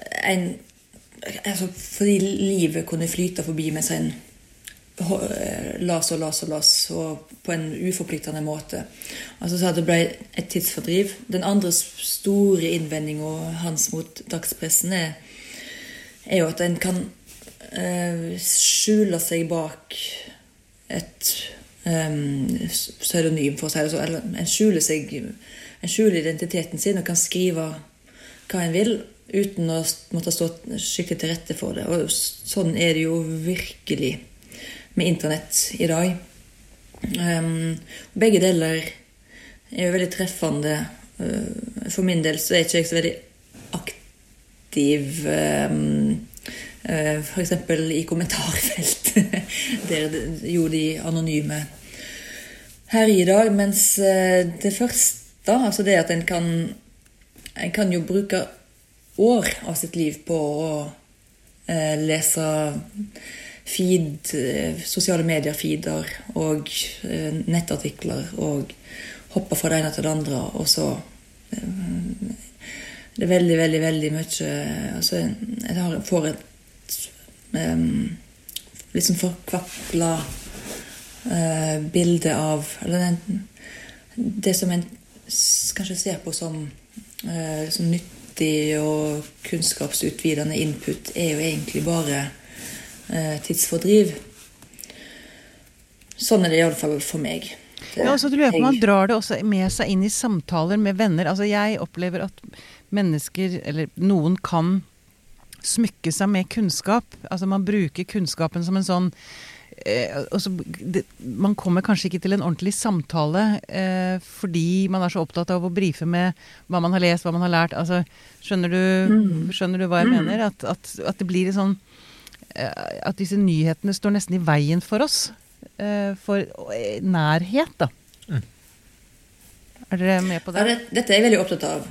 fordi livet kunne flyte forbi med seg las og på en uforpliktende måte. Så at det ble et tidsfordriv. Den andre store innvendingen hans mot dagspressen er jo at en kan skjule seg bak et pseudonym for å si det så, eller en skjuler identiteten sin og kan skrive hva en vil uten å måtte stå skikkelig til rette for det. Og sånn er det jo virkelig med internett i dag. Begge deler er jo veldig treffende. For min del så er ikke jeg så veldig aktiv for eksempel i kommentarfelt der jo de anonyme her i dag, mens det første, altså det at en kan jo bruke år av sitt liv på å lese sosiale medier-feeder og nettartikler og hoppe fra det ene til det andre, og så det er veldig, veldig, veldig mye altså jeg får et liksom forkvapla bilde av eller det som en kanskje ser på som nyttig og kunnskapsutvidende input er jo egentlig bare tidsfordriv. Sånn er det i alle fall for meg. Ja, så du lurer på om man drar det også med seg inn i samtaler med venner. Altså jeg opplever at mennesker, eller noen kan smykke seg med kunnskap. Altså man bruker kunnskapen som en sånn man kommer kanskje ikke til en ordentlig samtale fordi man er så opptatt av å brife med hva man har lest, hva man har lært. Altså, skjønner du hva jeg mener? At det blir sånn at disse nyhetene står nesten i veien for oss. For nærhet, da. Er dere med på det? Ja, dette er jeg veldig opptatt av.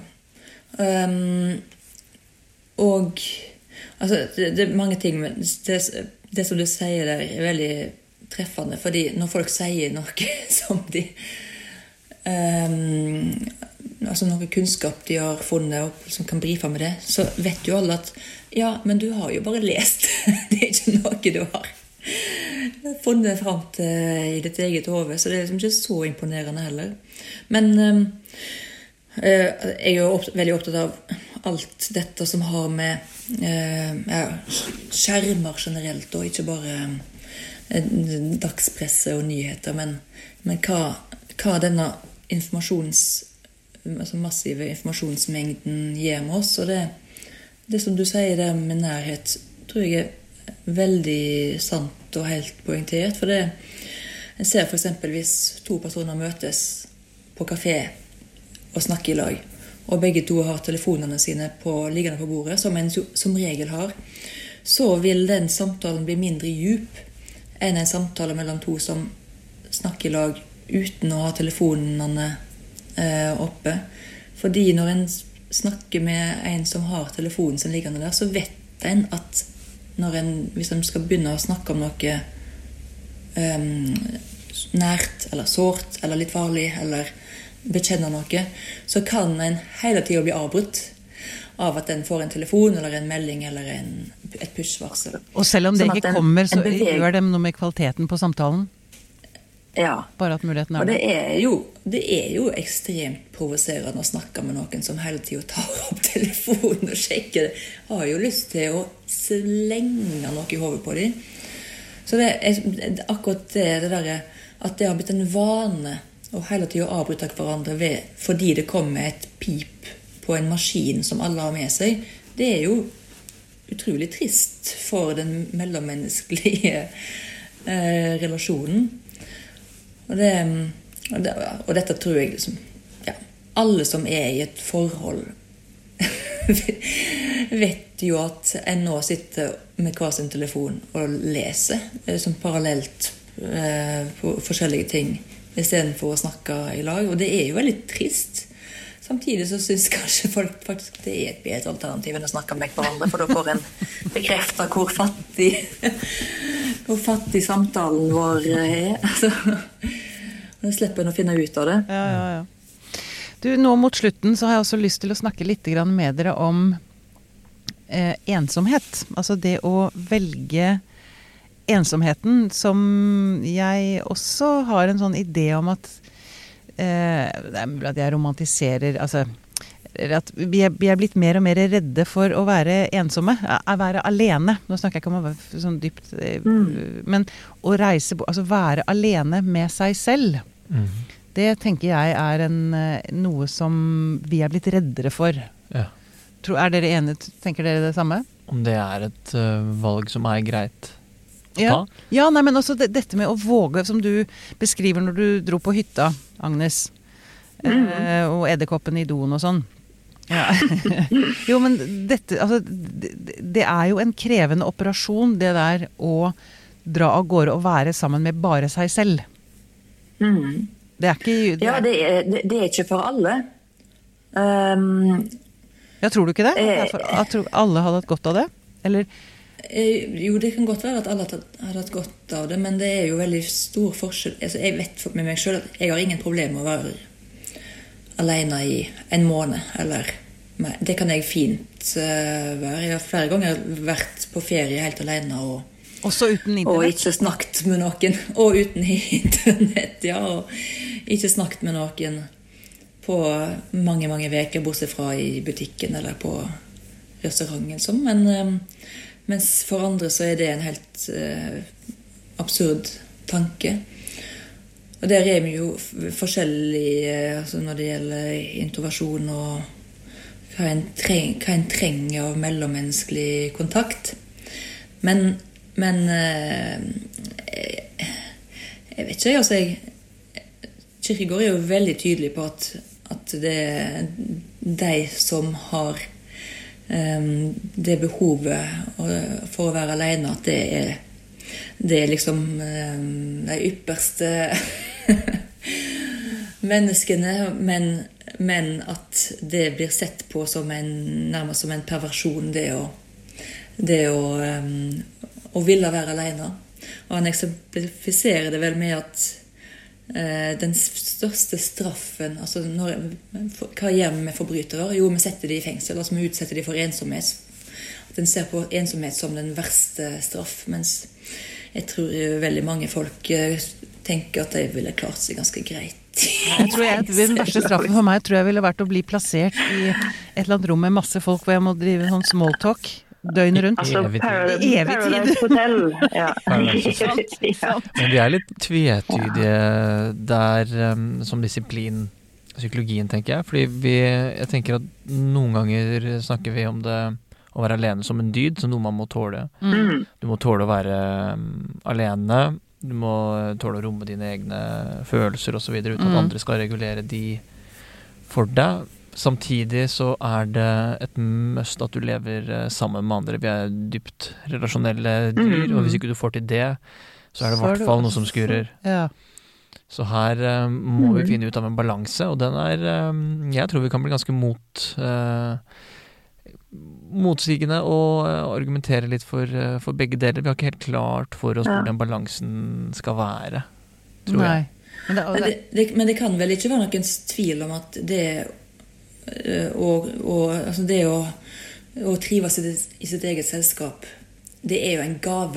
Og altså, det er mange ting, men det som du sier der er veldig treffende, fordi når folk sier noe som de altså noe kunnskap de har funnet opp, som kan brife med det, så vet jo alle at ja, men du har jo bare lest. Det er ikke noe du har funnet frem til i ditt eget hode, så det er liksom ikke så imponerende heller. Men jeg er jo veldig opptatt av alt dette som har med skjermer generelt, og ikke bare dagspresse og nyheter, men hva denne altså massive informasjonsmengden gjør med oss, og det som du sier der med nærhet, tror jeg er veldig sant og helt poengtert, for jeg ser for eksempel hvis to personer møtes på kafé og snakker i lag, og begge to har telefonene sine liggende på bordet, som en som regel har, så vil den samtalen bli mindre djup enn en samtale mellom to som snakker i lag uten å ha telefonene oppe. Fordi når en snakker med en som har telefonen sin liggende der, så vet en at hvis en skal begynne å snakke om noe nært, eller sårt, eller litt farlig, eller bekjenne noe, så kan en hele tiden bli avbrutt av at en får en telefon, eller en melding, eller et push-varsel. Og selv om det ikke kommer, så gjør det noe med kvaliteten på samtalen? Ja. Bare at muligheten og det er jo ekstremt provoserende å snakke med noen som hele tiden tar opp telefonen og sjekker det. Har jo lyst til å slenge noe i hodet på dem. Så det er akkurat det der at det har blitt en vane å hele tiden avbryte hverandre fordi det kommer et pip på en maskin som alle har med seg. Det er jo utrolig trist for den mellommenneskelige relasjonen. Og dette tror jeg liksom, alle som er i et forhold vet jo at en nå sitter med hver sin telefon og leser som parallelt på forskjellige ting i stedet for å snakke i lag, og det er jo veldig trist. Samtidig så synes kanskje folk faktisk det er et bedre alternativ enn å snakke med hverandre, for da får en bekreftet hvor fattig samtalen vår er. Altså, og slipper en å finne ut av det. Ja. Du, nå mot slutten så har jeg også lyst til å snakke litt grann med dere om ensomhet. Altså det å velge ensomheten, som jeg også har en sånn idé om at det er mulig at jeg romantiserer, altså at vi er blitt mer og mer redde for å være ensomme, å være alene. Nå snakker jeg ikke om å være sånn dypt, men å reise, altså være alene med seg selv. Det tenker jeg er noe som vi er blitt reddere for. Ja. Er dere enige, tenker dere det samme? Om det er et valg som er greit å ta? Ja, nei, men også dette med å våge, som du beskriver når du dro på hytta, Agnes, og edderkoppen i doen og sånn. Ja. Jo, men dette, altså, det er jo en krevende operasjon, det der å dra av gårde og være sammen med bare seg selv. Det er ikke... Det er ikke for alle. Ja, tror du ikke det? Jeg tror alle hadde hatt godt av det? Eller... Jo, det kan godt være at alle hadde hatt godt av det, men det er jo veldig stor forskjell. Altså, jeg vet med meg selv at jeg har ingen problem med å være alene i en måned, eller det kan jeg fint være. Jeg har flere ganger vært på ferie helt alene også uten internett? Og ikke snakket med noen. Og uten internett, ja. Og ikke snakket med noen på mange, mange veker, bortsett fra i butikken eller på restauranten. Men mens for andre så er det en helt absurd tanke. Og der er vi jo forskjellige altså når det gjelder introversjon og hva en trenger av mellommenneskelig kontakt. Men jeg vet ikke, altså Kierkegaard er jo veldig tydelig på at det er de som har det behovet for å være alene, at det er liksom de ypperste menneskene, men at det blir sett på som nærmest som en perversjon, det å ville være alene. Og han eksemplifiserer det vel med at den største straffen, altså hva gjør vi med forbrytere? Jo, vi setter de i fengsel, altså vi utsetter de for ensomhet. At den ser på ensomhet som den verste straff, mens jeg tror veldig mange folk tenker at de ville klart seg ganske greit. Jeg tror den verste straffen for meg tror jeg ville vært å bli plassert i et eller annet rom med masse folk hvor jeg må drive en sånn small talk døgn rundt. Altså, Paradise Hotel. Ja. Men vi er litt tvetydige der som disiplin, psykologien, tenker jeg. Fordi jeg tenker at noen ganger snakker vi om det å være alene som en dyd, som noe man må tåle. Du må tåle å være alene, du må tåle å romme dine egne følelser og så videre, uten at andre skal regulere de for deg. Samtidig så er det et must at du lever sammen med andre. Vi er dypt relasjonelle dyr, og hvis ikke du får til det, så er det i hvert fall noe som skurrer. Ja. Så her må vi finne ut av en balanse, og den jeg tror vi kan bli ganske motsigende og argumentere litt for begge deler. Vi har ikke helt klart for oss hvor den balansen skal være, tror jeg. Men det kan vel ikke være noen tvil om at det altså det å trives i sitt eget selskap, det er jo en gave.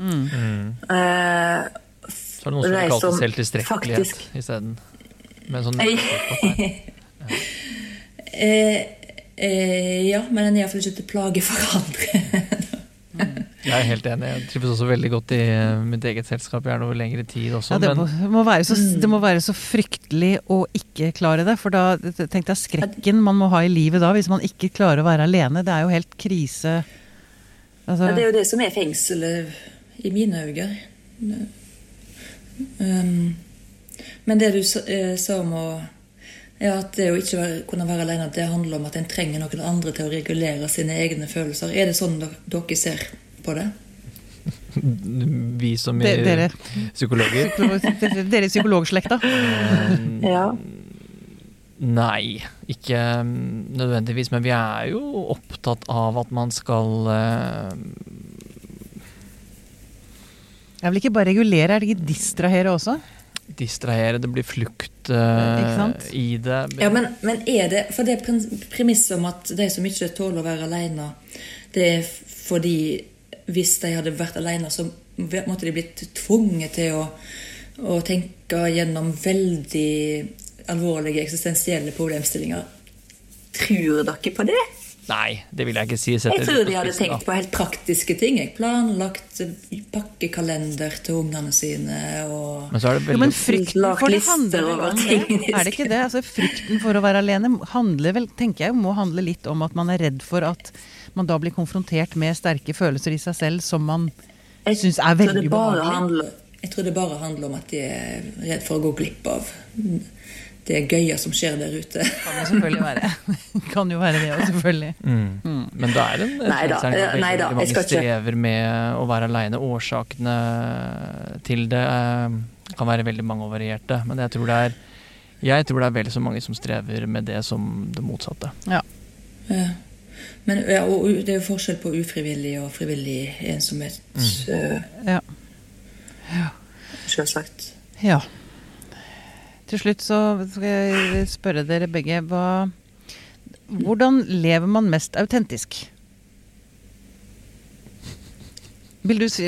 Så er det noen som har kalt det selvtilstrekkelighet i stedet, med sånn ja, men den er i hvert fall ikke til plage for andre. Jeg er helt enig. Jeg trives også veldig godt i mitt eget selskap. Jeg er noe lengre tid også. Ja, det må være så fryktelig å ikke klare det, for da tenkte jeg skrekken man må ha i livet da, hvis man ikke klarer å være alene. Det er jo helt krise. Altså... Ja, det er jo det som er fengselet i mine øyne. Men det du sa om at det å ikke kunne være alene, at det handler om at en trenger noen andre til å regulere sine egne følelser. Er det sånn dere ser på det? Vi som er psykologer. Dere psykologslekta? Ja. Nei, ikke nødvendigvis, men vi er jo opptatt av at man skal Jeg vil ikke bare regulere, er det ikke distrahere også? Distrahere, det blir flukt i det. Ja, men er det, for det premisset om at de som ikke tåler å være alene, det er fordi hvis de hadde vært alene, så måtte de blitt tvunget til å tenke gjennom veldig alvorlige eksistensielle problemstillinger. tror dere på det? Nei, det vil jeg ikke si. Jeg tror de hadde tenkt på helt praktiske ting. Jeg planlagt pakkekalender til ungene sine. Men så er det veldig... Men frykten for det handler vel om det. Er det ikke det? Altså, frykten for å være alene handler vel, tenker jeg, må handle litt om at man er redd for at man da blir konfrontert med sterke følelser i seg selv som man synes er veldig ubehagelig. Jeg tror det bare handler om at de er redd for å gå glipp av det gøye som skjer der ute. Kan jo selvfølgelig være. Kan jo være det også, selvfølgelig. Men da er det veldig mange strever med å være alene. Årsakene til det kan være veldig mange og varierte. Men jeg tror det er veldig så mange som strever med det som det motsatte. Ja. Men og det er jo forskjell på ufrivillig og frivillig ensomhet. Ja. Selvsagt. Ja. Til slutt så skal jeg spørre dere begge, hvordan lever man mest autentisk? Vil du si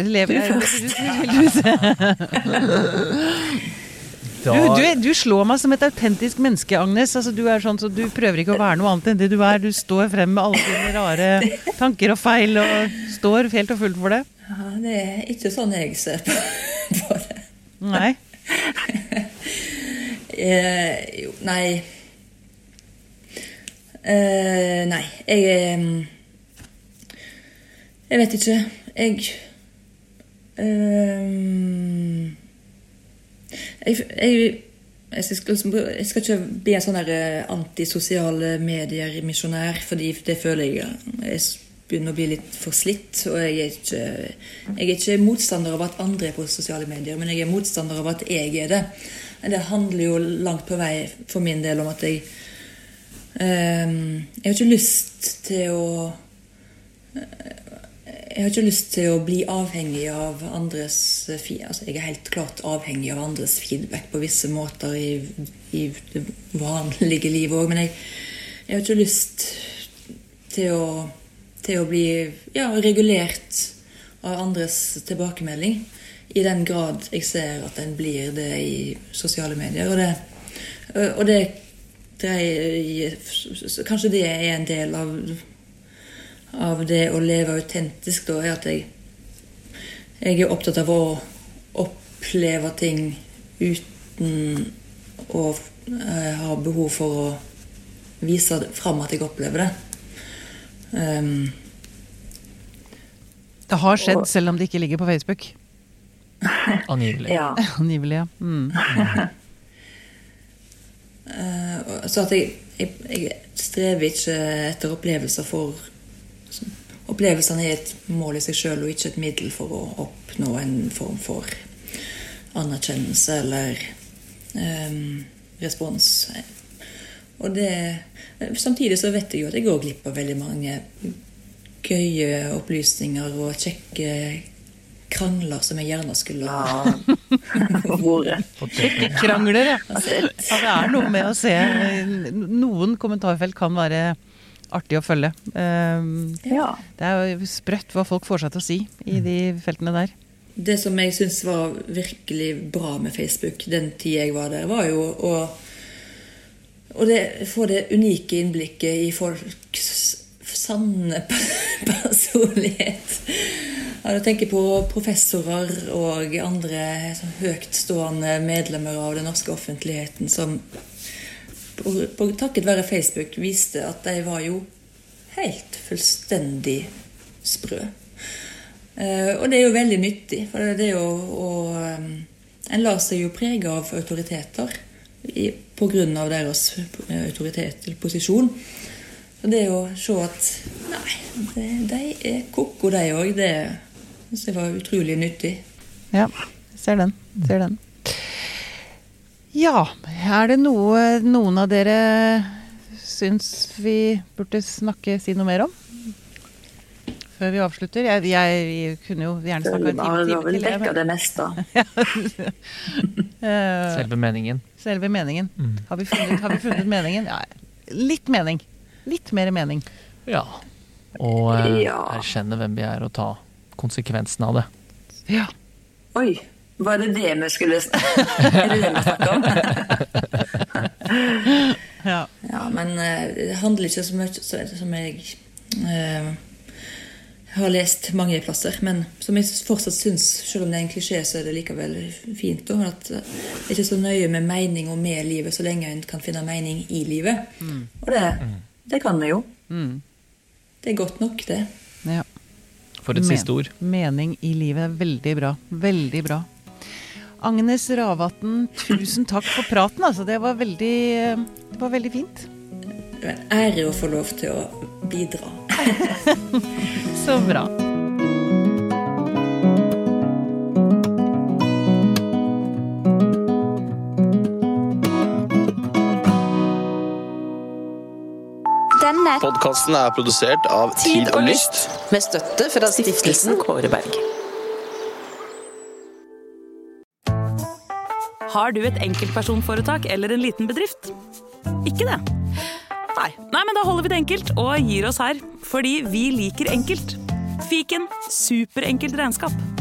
Du slår meg som et autentisk menneske, Agnes. Altså, du er sånn, så du prøver ikke å være noe annet enn det du er. Du står frem med alle dine rare tanker og feil, og står helt og fullt for det. Ja, det er ikke sånn jeg ser på det. Nei. Nei. Nei, jeg vet ikke. Jeg skal ikke bli en sånn der antisosiale medier-misjonær, fordi det føler jeg begynner å bli litt for slitt, og jeg er ikke motstander av at andre er på sosiale medier, men jeg er motstander av at jeg er det. Det handler jo langt på vei for min del om at jeg har ikke lyst til å bli avhengig av andres altså jeg er helt klart avhengig av andres feedback på visse måter i det vanlige livet også, men jeg har ikke lyst til å bli regulert av andres tilbakemelding i den grad jeg ser at den blir det i sosiale medier, og det kanskje det er en del av det å leve autentisk da, er at jeg er opptatt av å oppleve ting uten å ha behov for å vise frem at jeg opplever det. Det har skjedd selv om det ikke ligger på Facebook. Angivelig. Ja. Angivelig, ja. Så at jeg strever ikke etter opplevelser for opplevelsene er et mål i seg selv og ikke et middel for å oppnå en form for anerkjennelse eller respons. Og samtidig så vet jeg jo at jeg går glipp av veldig mange gøye opplysninger og kjekke krangler som jeg gjerne skulle ha Ikke krangler, ja. Det er noe med å se. Noen kommentarfelt kan være artig å følge. Det er jo sprøtt hva folk får seg til å si i de feltene der. Det som jeg synes var virkelig bra med Facebook den tid jeg var der, var jo å få det unike innblikket i folks sanne personlighet. Jeg tenker på professorer og andre høytstående medlemmer av den norske offentligheten som takket være Facebook viste at de var jo helt fullstendig sprø. Og det er jo veldig nyttig, for det er jo en lar seg jo prege av autoriteter på grunn av deres autoritet eller posisjon. Og det å se at nei, de er koko de også, det var utrolig nyttig. Ja, ser den. Ja, er det noen av dere syns vi burde si noe mer om? Før vi avslutter. Jeg kunne jo gjerne snakke en time til. Vel dekka det meste. Selve meningen. Har vi funnet meningen? Ja, litt mening. Litt mer mening. Ja. Og erkjenne hvem vi er og ta konsekvensen av det. Ja. Oi, var det det vi skulle snakke om? Ja. Ja, men men det handler ikke så mye som jeg har lest mange plasser, men som jeg fortsatt synes, selv om det er en klisjé, så er det likevel fint da, at det er ikke så nøye med mening og med livet, så lenge en kan finne mening i livet. Og det kan vi jo. Det er godt nok, det. Ja. For et siste ord. Mening i livet er veldig bra. Veldig bra. Agnes Ravatn, tusen takk for praten, altså. Det var veldig fint. Det er en ære å få lov til å bidra. Så bra. Denne podcasten er produsert av Tid og Lyst, med støtte fra Stiftelsen Kåreberg. Har du et enkeltpersonforetak eller en liten bedrift? Ikke det? Nei, men da holder vi det enkelt og gir oss her, fordi vi liker enkelt. Fiken, superenkelt regnskap.